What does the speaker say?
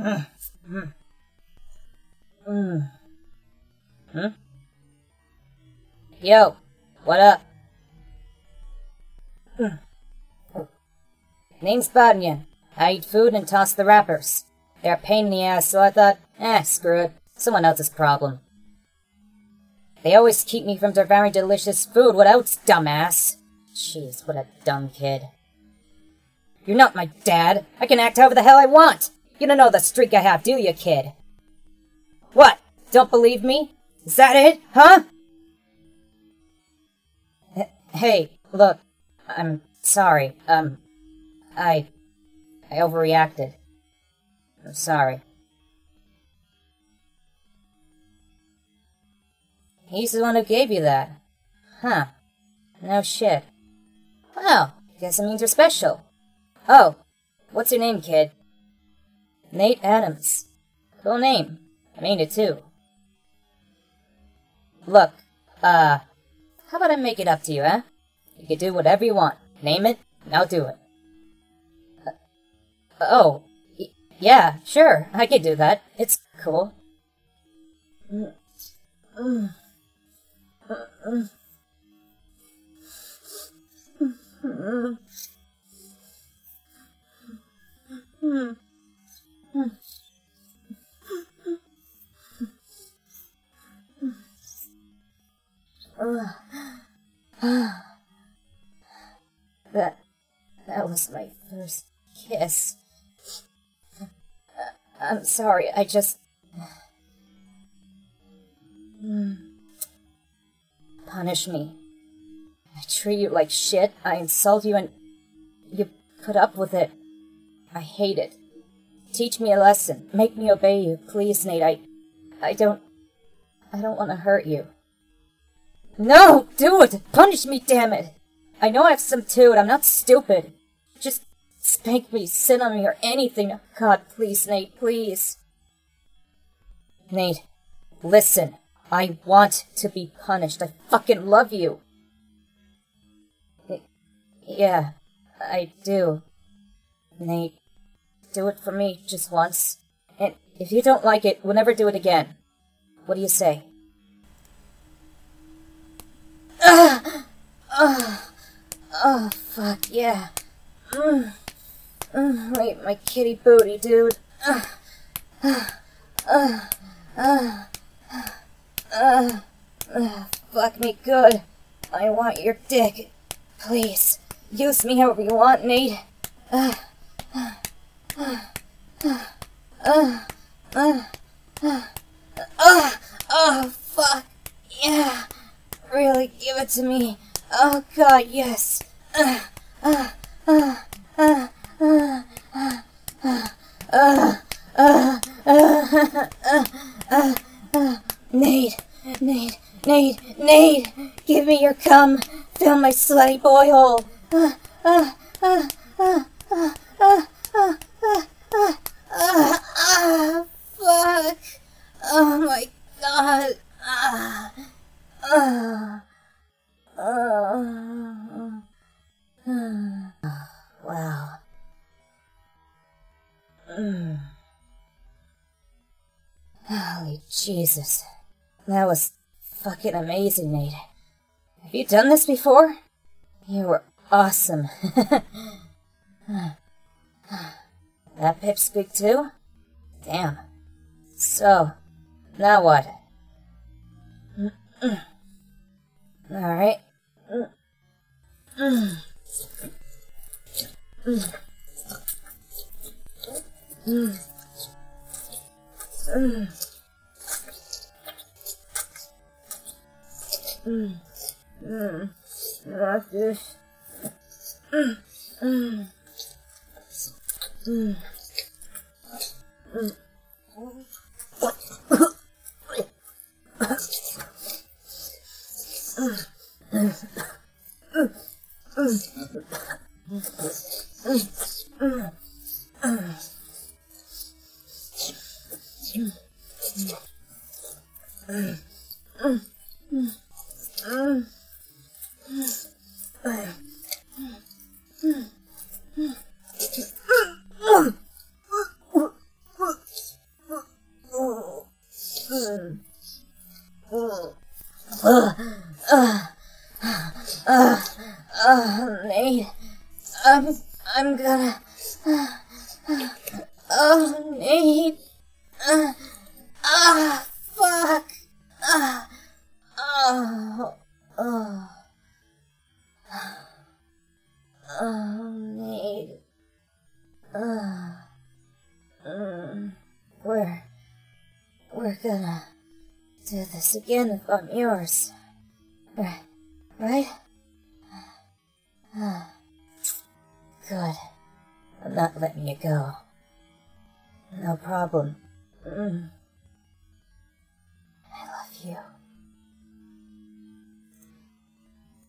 Yo, what up? Name's Badnian. I eat food and toss the wrappers. They're a pain in the ass, so I thought, screw it. Someone else's problem. They always keep me from their very delicious food. What else, dumbass? Jeez, what a dumb kid. You're not my dad. I can act however the hell I want. You don't know the streak I have, do you, kid? What? Don't believe me? Is that it? Huh? Hey, look. I'm sorry. I overreacted. I'm sorry. He's the one who gave you that. Huh. No shit. Well, guess it means you're special. Oh, what's your name, kid? Nate Adams. Cool name. I made it too. Look, how about I make it up to you, eh? You can do whatever you want. Name it, and I'll do it. Yeah, sure, I can do that. It's cool. That was my first kiss. I'm sorry, I just... Punish me. I treat you like shit, I insult you, and you put up with it. I hate it. Teach me a lesson. Make me obey you, please, Nate. I don't want to hurt you. No! Do it! Punish me, damn it! I know I have some too, and I'm not stupid. Just spank me, sit on me, or anything. Oh, God, please, Nate, please. Nate, listen. I want to be punished. I fucking love you. Yeah, I do. Nate, do it for me just once. And if you don't like it, we'll never do it again. What do you say? Oh, fuck, yeah. Wait, my kitty booty, dude. Fuck me good. I want your dick. Please, use me however you want, Nate. Oh, fuck. Yeah. Really, give it to me. Oh, God, yes. Nate, give me your cum. Fill my slutty boy hole. Fuck. Oh my God. Wow. Holy Jesus. That was fucking amazing, Nate. Have you done this before? You were awesome. That pipsqueak too? Damn. So, now what? Alright. Not this. Nate. I'm gonna... Nate. Fuck. Nate. We're gonna do this again if I'm yours. Right? Good. I'm not letting you go. No problem.